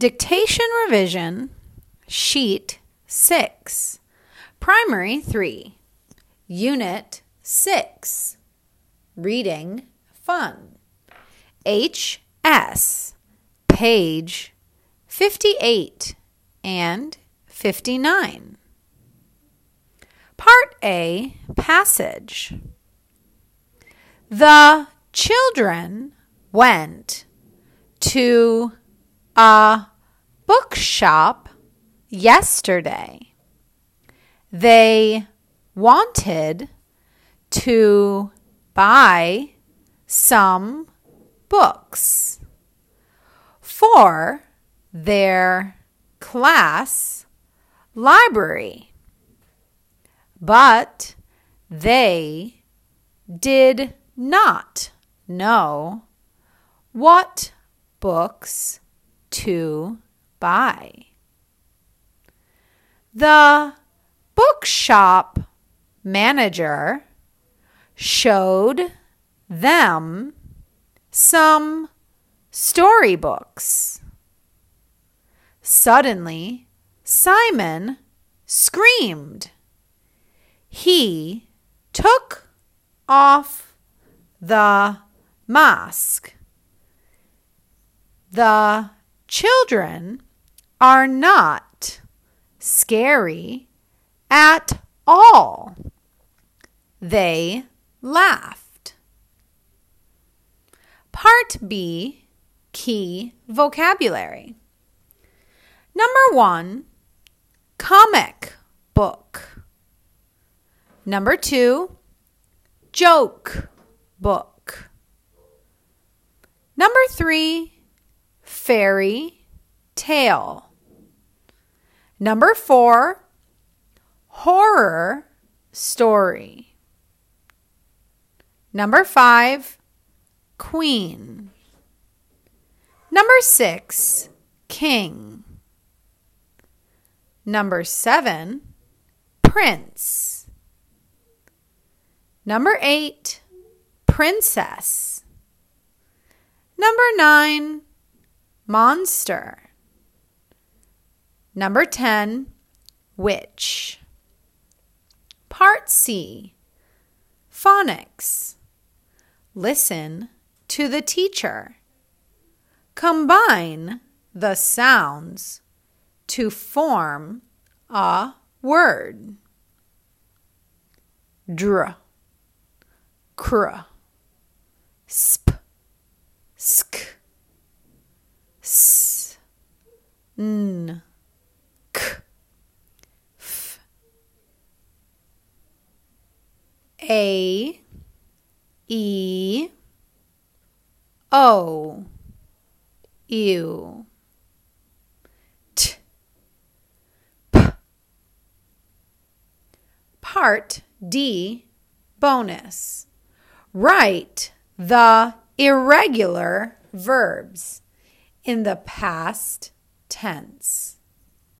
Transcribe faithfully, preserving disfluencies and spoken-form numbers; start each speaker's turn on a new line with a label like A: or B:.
A: Dictation revision, sheet six, primary three, unit six, reading fun, H S, page fifty-eight and fifty-nine. Part A, passage. The children went to a bookshop yesterday. They wanted to buy some books for their class library, but they did not know what books to buy. The bookshop manager showed them some storybooks. Suddenly, Simon screamed. He took off the mask. The children are not scary at all. They laughed. Part B, key vocabulary. Number one, comic book. Number two, joke book. Number three, fairy tale. Number four, horror story. Number five, queen. Number six, king. Number seven, prince. Number eight, princess. Number nine, monster. Number ten, witch. Part C, phonics. Listen to the teacher. Combine the sounds to form a word. Dr, cr, sp, sk, s, n, k, f, a, e, o, u, t, p. Part D, bonus. Write the irregular verbs in the past tense.